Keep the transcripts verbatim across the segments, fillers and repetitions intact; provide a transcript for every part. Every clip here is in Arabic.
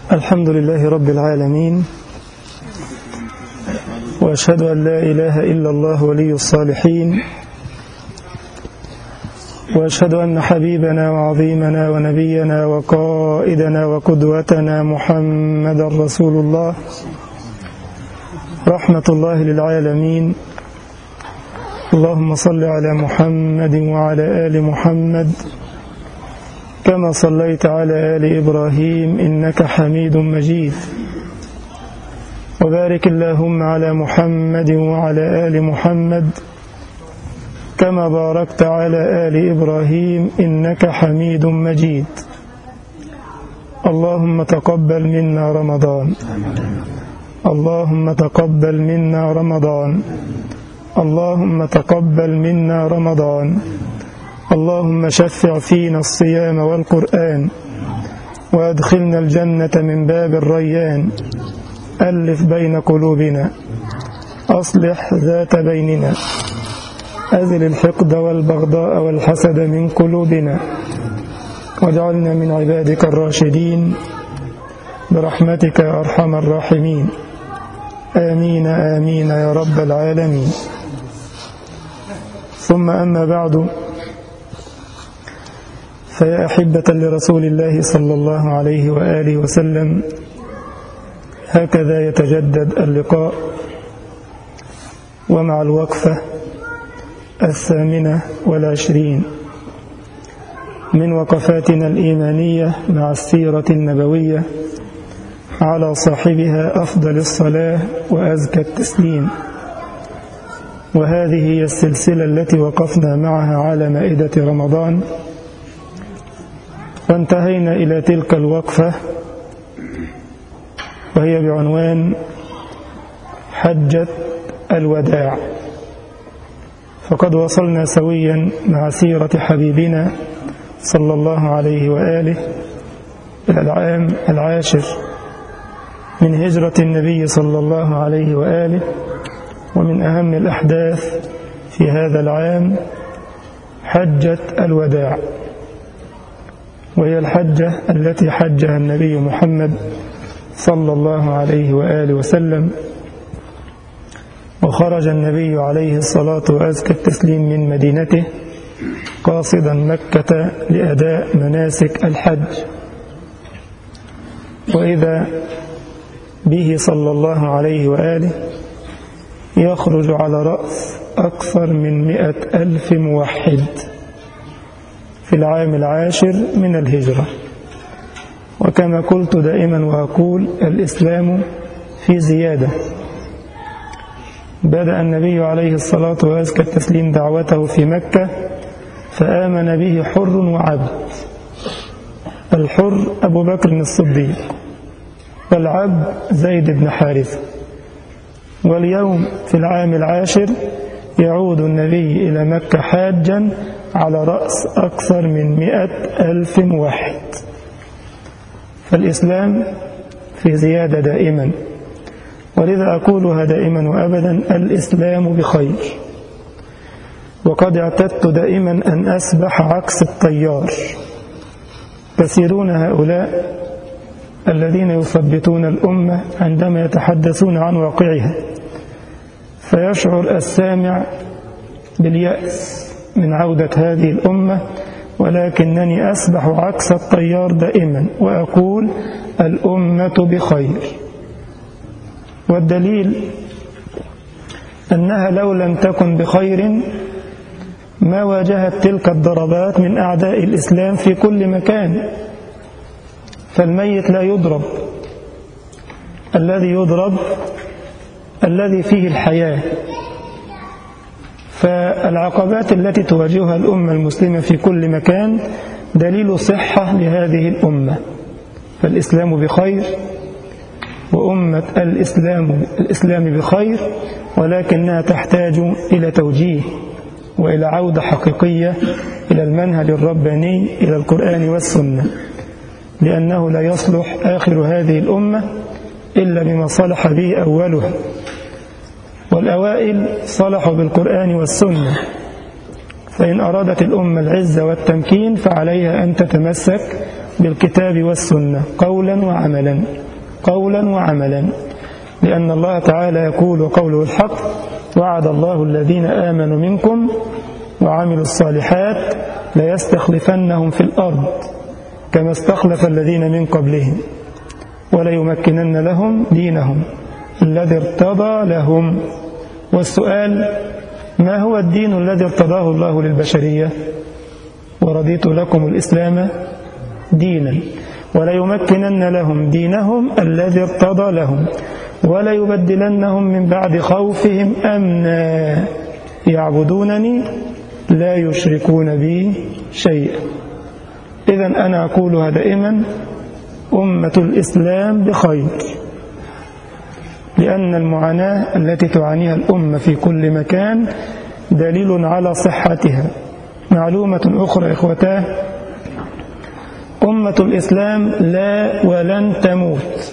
الحمد لله رب العالمين، وأشهد أن لا إله إلا الله ولي الصالحين، وأشهد أن حبيبنا وعظيمنا ونبينا وقائدنا وقدوتنا محمد رسول الله رحمة الله للعالمين. اللهم صل على محمد وعلى آل محمد كما صليت على آل إبراهيم إنك حميد مجيد، وبارك اللهم على محمد وعلى آل محمد كما باركت على آل إبراهيم إنك حميد مجيد. اللهم تقبل منا رمضان، اللهم تقبل منا رمضان، اللهم تقبل منا رمضان. اللهم شفع فينا الصيام والقرآن، وأدخلنا الجنة من باب الريان. ألف بين قلوبنا، أصلح ذات بيننا، أزل الحقد والبغضاء والحسد من قلوبنا، واجعلنا من عبادك الراشدين برحمتك يا أرحم الراحمين. آمين آمين يا رب العالمين. ثم أما بعد، فيا أحبة لرسول الله صلى الله عليه وآله وسلم، هكذا يتجدد اللقاء ومع الوقفة الثامنة والعشرين من وقفاتنا الإيمانية مع السيرة النبوية، على صاحبها أفضل الصلاة وأزكى التسليم. وهذه هي السلسلة التي وقفنا معها على مائدة رمضان، وانتهينا إلى تلك الوقفة وهي بعنوان حجة الوداع. فقد وصلنا سويا مع سيرة حبيبنا صلى الله عليه وآله إلى العام العاشر من هجرة النبي صلى الله عليه وآله. ومن أهم الأحداث في هذا العام حجة الوداع، وهي الحجة التي حجها النبي محمد صلى الله عليه وآله وسلم. وخرج النبي عليه الصلاة وأزكى التسليم من مدينته قاصدا مكة لأداء مناسك الحج، وإذا به صلى الله عليه وآله يخرج على رأس أكثر من مئة ألف موحد في العام العاشر من الهجرة. وكما قلت دائما وأقول، الإسلام في زيادة. بدأ النبي عليه الصلاة وأزكى التسليم دعوته في مكة، فآمن به حر وعبد. الحر أبو بكر الصديق، والعبد زيد بن حارثة. واليوم في العام العاشر يعود النبي إلى مكة حاجا على رأس أكثر من مئة ألف موحد. فالإسلام في زيادة دائما، ولذا أقولها دائما وأبدا: الإسلام بخير. وقد اعتدت دائما أن أسبح عكس التيار. كثيرون هؤلاء الذين يثبتون الأمة عندما يتحدثون عن واقعها، فيشعر السامع باليأس من عودة هذه الأمة، ولكنني أسبح عكس التيار دائما وأقول: الأمة بخير. والدليل أنها لو لم تكن بخير ما واجهت تلك الضربات من أعداء الإسلام في كل مكان. فالميت لا يضرب، الذي يضرب الذي فيه الحياة. فالعقبات التي تواجهها الأمة المسلمة في كل مكان دليل صحة لهذه الأمة. فالإسلام بخير، وأمة الإسلام الإسلام بخير، ولكنها تحتاج إلى توجيه وإلى عودة حقيقية إلى المنهج الرباني، إلى القرآن والسنة، لأنه لا يصلح آخر هذه الأمة إلا بما صلح به أولها. والأوائل صلحوا بالقرآن والسنة، فإن أرادت الأمة العزة والتمكين فعليها أن تتمسك بالكتاب والسنة قولا وعملا قولا وعملا، لأن الله تعالى يقول وقوله الحق: وعد الله الذين آمنوا منكم وعملوا الصالحات ليستخلفنهم في الأرض كما استخلف الذين من قبلهم وليمكنن لهم دينهم الذي ارتضى لهم. والسؤال: ما هو الدين الذي ارتضاه الله للبشرية؟ ورضيت لكم الإسلام دينا وليمكنن لهم دينهم الذي ارتضى لهم وليبدلنهم من بعد خوفهم أمنا يعبدونني لا يشركون بي شيئا. إذن أنا أقولها دائما: أمة الإسلام بخير، لأن المعاناة التي تعانيها الأمة في كل مكان دليل على صحتها. معلومة أخرى إخوتاه: أمة الإسلام لا ولن تموت.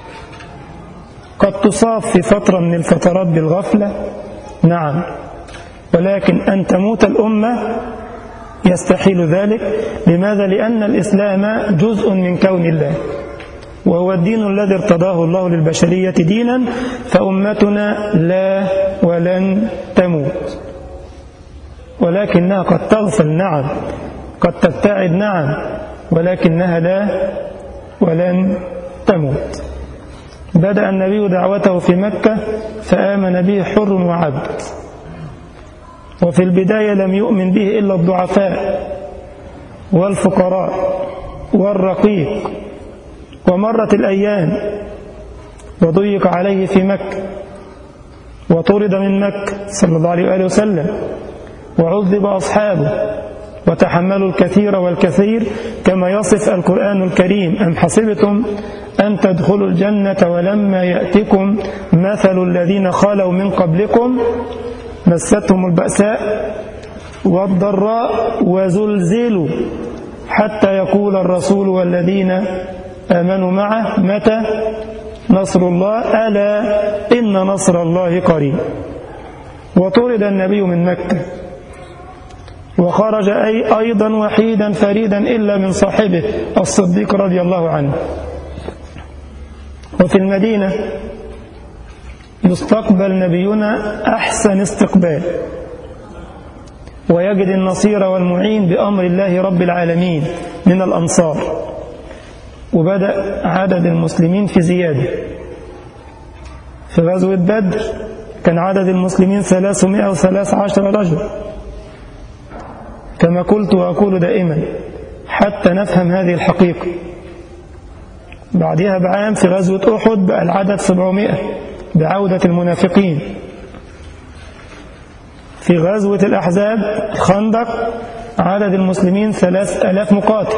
قد تصاب في فترة من الفترات بالغفلة، نعم، ولكن أن تموت الأمة يستحيل ذلك. لماذا؟ لأن الإسلام جزء من كون الله، وهو الدين الذي ارتضاه الله للبشرية دينا، فأمتنا لا ولن تموت، ولكنها قد تغفل، نعم، قد تبتعد، نعم، ولكنها لا ولن تموت. بدأ النبي دعوته في مكة فآمن به حر وعبد، وفي البداية لم يؤمن به إلا الضعفاء والفقراء والرقيق. ومرت الأيام وضيق عليه في مكة وطرد من مكة صلى الله عليه وآله وسلم، وعذب أصحابه وتحملوا الكثير والكثير كما يصف القرآن الكريم: أم حسبتم أن تدخلوا الجنة ولما يأتكم مثل الذين خلوا من قبلكم مستهم البأساء والضراء وزلزلوا حتى يقول الرسول والذين آمنوا معه متى نصر الله ألا إن نصر الله قريب. وطرد النبي من مكة وخرج أي أيضا وحيدا فريدا إلا من صاحبه الصديق رضي الله عنه. وفي المدينة يستقبل نبينا أحسن استقبال، ويجد النصير والمعين بأمر الله رب العالمين من الأنصار. وبدأ عدد المسلمين في زيادة. في غزوة بدر كان عدد المسلمين ثلاثمائة وثلاثة عشر رجل، كما قلت وأقول دائما حتى نفهم هذه الحقيقة. بعدها بعام في غزوة أحد بقى العدد سبعمائة بعودة المنافقين. في غزوة الأحزاب الخندق عدد المسلمين ثلاث ألاف مقاتل.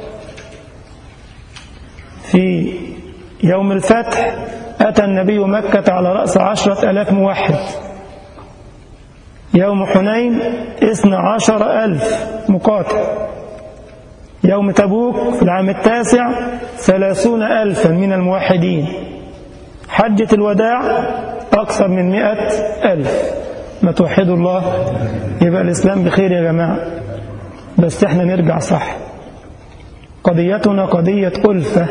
في يوم الفتح أتى النبي مكة على رأس عشرة ألاف موحد. يوم حنين اثنى عشر ألف مقاتل. يوم تبوك في العام التاسع ثلاثون ألفا من الموحدين. حجة الوداع أكثر من مئة ألف. ما توحدوا الله يبقى الإسلام بخير يا جماعة. بس احنا نرجع صح. قضيتنا قضية ألفة،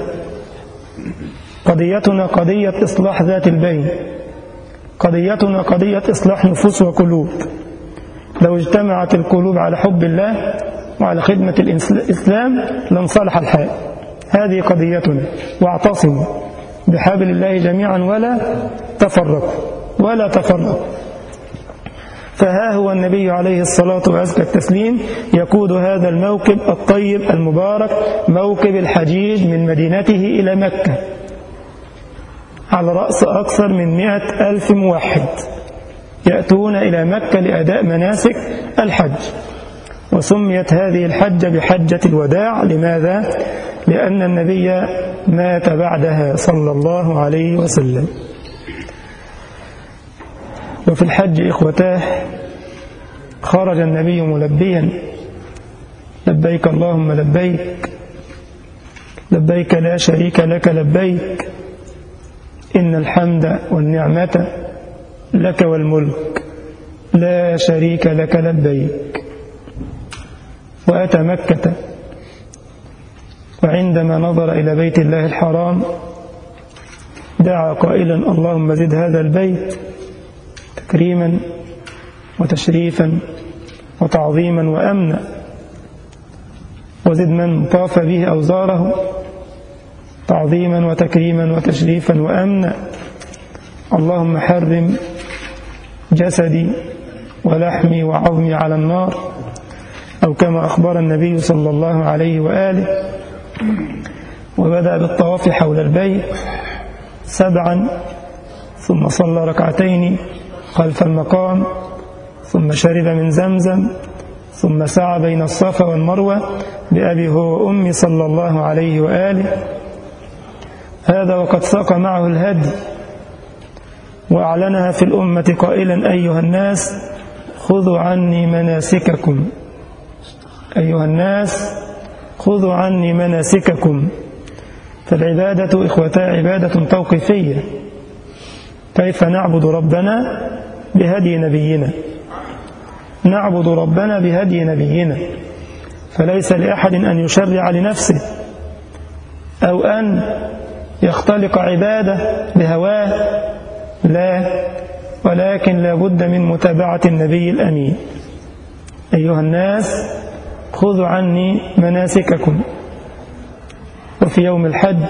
قضيتنا قضية إصلاح ذات البين، قضيتنا قضية إصلاح نفوس وقلوب. لو اجتمعت القلوب على حب الله وعلى خدمة الإسلام لانصلح الحال. هذه قضيتنا. واعتصموا بحبل الله جميعا ولا تفرقوا ولا تفرقوا. فها هو النبي عليه الصلاة وأزكى التسليم يقود هذا الموكب الطيب المبارك، موكب الحجيج من مدينته إلى مكة، على رأس أكثر من مئة ألف موحد يأتون إلى مكة لأداء مناسك الحج. وسميت هذه الحجة بحجة الوداع. لماذا؟ لأن النبي مات بعدها صلى الله عليه وسلم. وفي الحج إخوتاه خرج النبي ملبيا: لبيك اللهم لبيك، لبيك لا شريك لك لبيك، إن الحمد والنعمة لك والملك لا شريك لك لبيك. وأتى مكة وعندما نظر إلى بيت الله الحرام دعا قائلا اللهم زد هذا البيت تكريما وتشريفا وتعظيما وأمنا، وزد من طاف به أوزاره تعظيما وتكريما وتشريفا وأمنا. اللهم حرم جسدي ولحمي وعظمي على النار، أو كما أخبر النبي صلى الله عليه وآله. وبدأ بالطواف حول البيت سبعا، ثم صلى ركعتين خلف المقام، ثم شرب من زمزم، ثم سعى بين الصفا والمروة بأبي هو وأمي صلى الله عليه وآله. هذا وقد ساق معه الهدي وأعلنها في الأمة قائلا أيها الناس خذوا عني مناسككم، أيها الناس خذوا عني مناسككم. فالعبادة إخوتا عبادة توقيفية. كيف نعبد ربنا؟ بهدي نبينا، نعبد ربنا بهدي نبينا. فليس لأحد أن يشرع لنفسه أو أن يختلق عبادة بهواه، لا، ولكن لا بد من متابعة النبي الأمين. أيها الناس خذوا عني مناسككم. وفي يوم الحج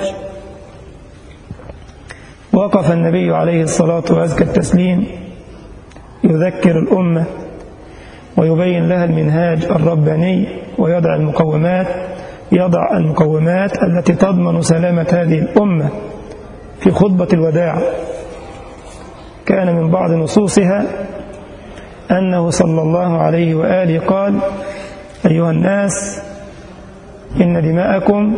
وقف النبي عليه الصلاة وأزكى التسليم يذكر الأمة ويبين لها المنهاج الرباني ويضع المقومات يضع المقومات التي تضمن سلامة هذه الأمة. في خطبة الوداع كان من بعض نصوصها أنه صلى الله عليه وآله قال أيها الناس إن دماءكم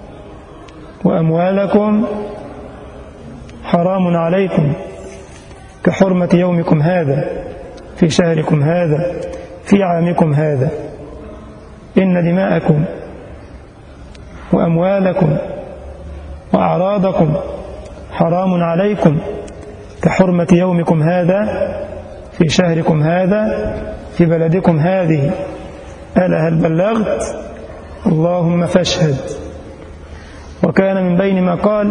وأموالكم حرام عليكم كحرمة يومكم هذا في شهركم هذا في عامكم هذا. إن دماءكم وأموالكم وأعراضكم حرام عليكم كحرمة يومكم هذا في شهركم هذا في بلدكم هذه. ألا هل بلغت؟ اللهم فاشهد. وكان من بين ما قال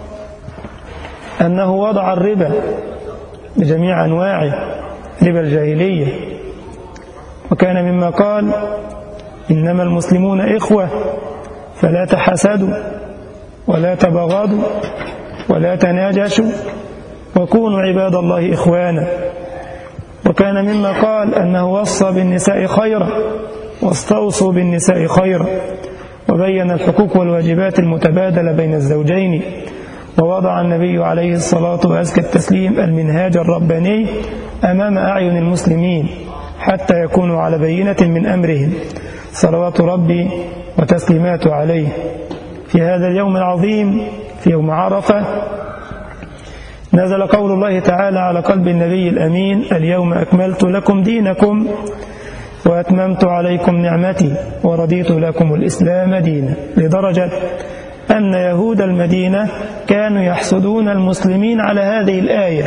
أنه وضع الربا بجميع أنواعه، ربا الجاهلية. وكان مما قال إنما المسلمون إخوة فلا تحسدوا ولا تبغضوا ولا تناجشوا وكونوا عباد الله إخوانا. وكان مما قال أنه وصى بالنساء خيرا واستوصوا بالنساء خيرا، وبين الحقوق والواجبات المتبادلة بين الزوجين. ووضع النبي عليه الصلاة وأزكى التسليم المنهاج الرباني أمام أعين المسلمين حتى يكونوا على بينة من أمرهم صلوات ربي وتسليماته عليه. في هذا اليوم العظيم في يوم عرفة نزل قول الله تعالى على قلب النبي الأمين اليوم أكملت لكم دينكم وأتممت عليكم نعمتي ورضيت لكم الإسلام دينا، لدرجة أن يهود المدينة كانوا يحسدون المسلمين على هذه الآية.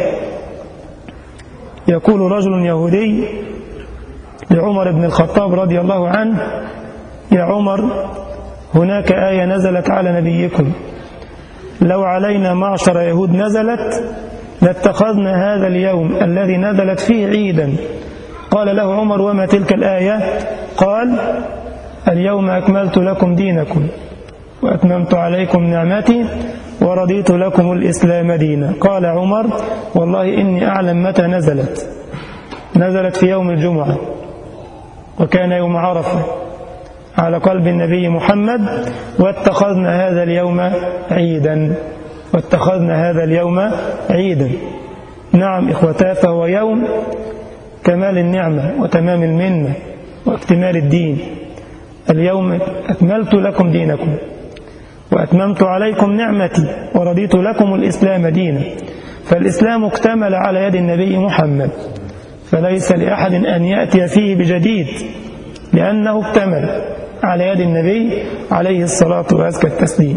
يقول رجل يهودي لعمر بن الخطاب رضي الله عنه يا عمر هناك آية نزلت على نبيكم لو علينا معشر يهود نزلت لاتخذنا هذا اليوم الذي نزلت فيه عيدا. قال له عمر وما تلك الآية؟ قال اليوم أكملت لكم دينكم وأتممت عليكم نعمتي ورضيت لكم الإسلام دينا. قال عمر والله إني أعلم متى نزلت. نزلت في يوم الجمعة وكان يوم عرفة على قلب النبي محمد واتخذنا هذا اليوم عيدا واتخذنا هذا اليوم عيدا. نعم إخوتا، فهو يوم كمال النعمة وتمام المنة واكتمال الدين. اليوم أكملت لكم دينكم وأتممت عليكم نعمتي ورضيت لكم الإسلام دينا. فالإسلام اكتمل على يد النبي محمد، فليس لأحد أن يأتي فيه بجديد لأنه اكتمل على يد النبي عليه الصلاة وأزكى التسليم.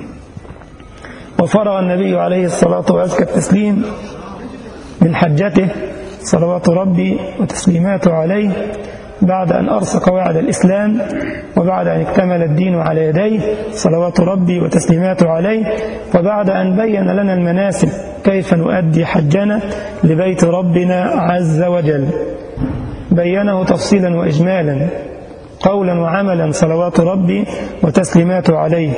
وفرغ النبي عليه الصلاة وأزكى التسليم من حجته صلوات ربي وتسليماته عليه بعد أن أرسى قواعد الإسلام وبعد أن اكتمل الدين على يديه صلوات ربي وتسليماته عليه، وبعد أن بين لنا المناسك كيف نؤدي حجنا لبيت ربنا عز وجل، بينه تفصيلا وإجمالا قولا وعملا صلوات ربي وتسليماته عليه.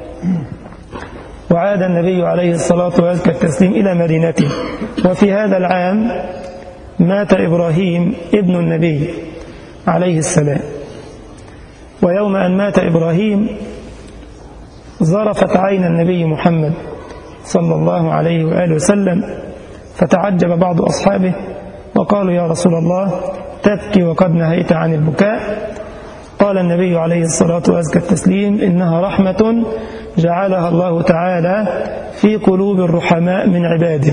وعاد النبي عليه الصلاة وأزكى التسليم إلى مدينته. وفي هذا العام مات إبراهيم ابن النبي عليه السلام. ويوم أن مات إبراهيم ظرفت عين النبي محمد صلى الله عليه وآله وسلم، فتعجب بعض أصحابه وقالوا يا رسول الله تبكي وقد نهيت عن البكاء؟ قال النبي عليه الصلاة وأزكى التسليم إنها رحمة جعلها الله تعالى في قلوب الرحماء من عباده،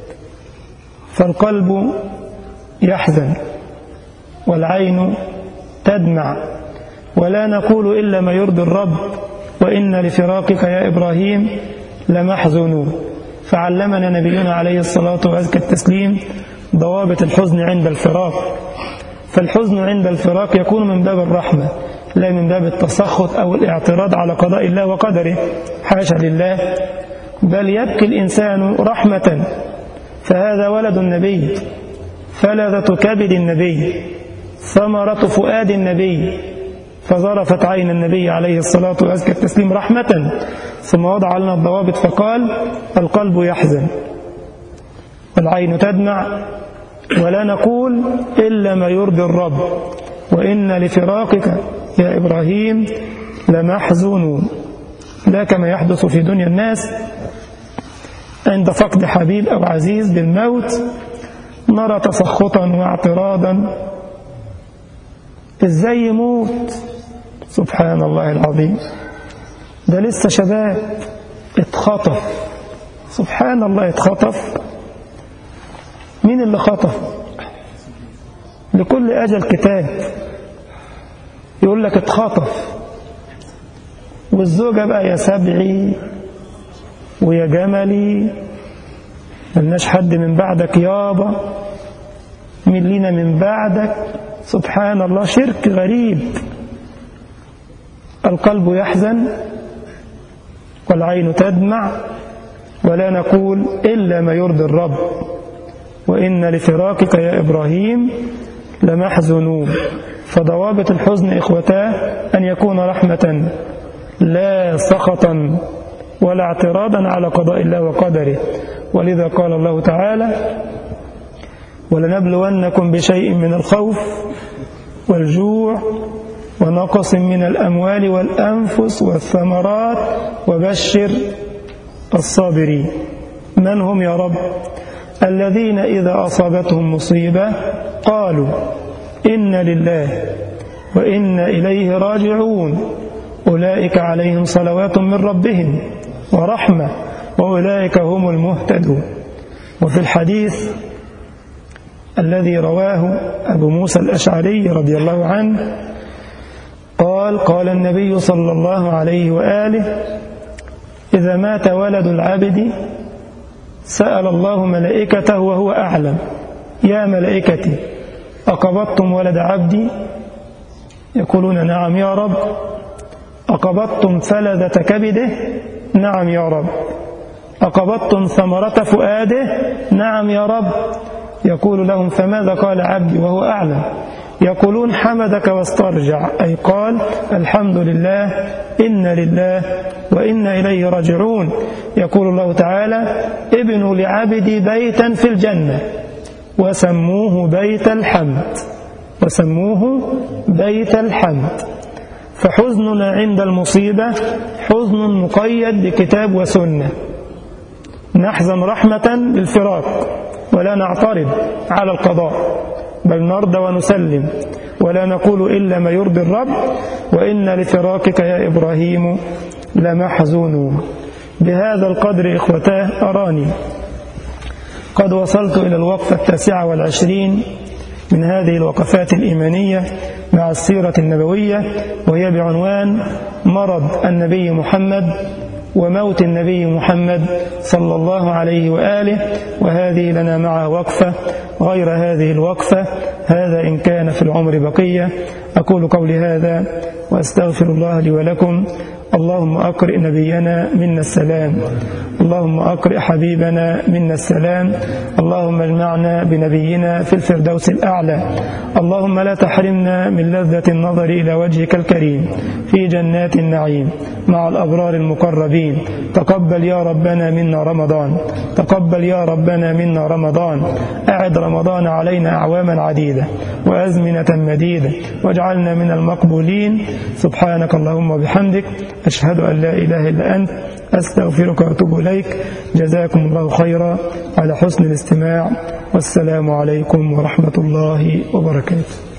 فالقلب يحزن والعين تدمع، ولا نقول إلا ما يرضي الرب، وإن لفراقك يا إبراهيم لمحزونون. فعلمنا نبينا عليه الصلاة وأزكى التسليم ضوابط الحزن عند الفراق. فالحزن عند الفراق يكون من باب الرحمة لا من باب التسخط أو الاعتراض على قضاء الله وقدره، حاشا لله، بل يبكي الإنسان رحمة. فهذا ولد النبي، فلذة كبد النبي، ثمرة فؤاد النبي، فظرفت عين النبي عليه الصلاة وأزكى التسليم رحمة. ثم وضع لنا الضوابط فقال القلب يحزن والعين تدمع، ولا نقول إلا ما يرضي الرب، وإن لفراقك يا إبراهيم لمحزونون. لا كما يحدث في دنيا الناس عند فقد حبيب أو عزيز بالموت، نرى تسخطا واعتراضا، إزاي يموت؟ سبحان الله العظيم، ده لسه شباب اتخطف، سبحان الله اتخطف. مين اللي خطف؟ لكل أجل كتاب، يقول لك اتخطف. والزوجة بقى يا سبعي ويا جملي، ملناش حد من بعدك يابا، مين لينا من بعدك؟ سبحان الله، شرك غريب. القلب يحزن والعين تدمع، ولا نقول إلا ما يرضي الرب، وإن لفراقك يا إبراهيم لمحزونون. فضوابط الحزن إخوتاه أن يكون رحمة لا سخطا ولا اعتراضا على قضاء الله وقدره. ولذا قال الله تعالى ولنبلونكم بشيء من الخوف والجوع ونقص من الأموال والأنفس والثمرات وبشر الصابرين. من هم يا رب؟ الذين إذا أصابتهم مصيبة قالوا إنا لله وإنا إليه راجعون، أولئك عليهم صلوات من ربهم ورحمة وأولئك هم المهتدون. وفي الحديث الذي رواه أبو موسى الأشعري رضي الله عنه قال قال النبي صلى الله عليه وآله إذا مات ولد العبد سأل الله ملائكته وهو أعلم يا ملائكتي أقبضتم ولد عبدي؟ يقولون نعم يا رب. أقبضتم فلذة كبده؟ نعم يا رب. أقبضتم ثمرة فؤاده؟ نعم يا رب. يقول لهم فماذا قال عبدي وهو أعلم؟ يقولون حمدك واسترجع، أي قال الحمد لله إنا لله وإنا إليه راجعون. يقول الله تعالى ابنوا لعبدي بيتا في الجنة وسموه بيت الحمد، وسموه بيت الحمد. فحزننا عند المصيبة حزن مقيد بكتاب وسنة، نحزن رحمة للفراق ولا نعترض على القضاء، بل نرضى ونسلم ولا نقول إلا ما يرضي الرب، وإن لفراقك يا إبراهيم لمحزونون. بهذا القدر إخوتاه أراني قد وصلت إلى الوقفة التاسعة والعشرين من هذه الوقفات الإيمانية مع السيرة النبوية، وهي بعنوان مرض النبي محمد وموت النبي محمد صلى الله عليه وآله، وهذه لنا معه وقفة غير هذه الوقفة، هذا إن كان في العمر بقية. أقول قولي هذا وأستغفر الله لي ولكم. اللهم أقرئ نبينا منا السلام، اللهم أقرئ حبيبنا منا السلام، اللهم اجمعنا بنبينا في الفردوس الأعلى، اللهم لا تحرمنا من لذة النظر إلى وجهك الكريم في جنات النعيم مع الأبرار المقربين. تقبل يا ربنا منا رمضان، تقبل يا ربنا منا رمضان، أعد رمضان علينا أعواما عديدة وأزمنة مديدة، واجعلنا من المقبولين. سبحانك اللهم وبحمدك، أشهد أن لا إله إلا أنت، أستغفرك وأتوب إليك. جزاكم الله خيرا على حسن الاستماع، والسلام عليكم ورحمة الله وبركاته.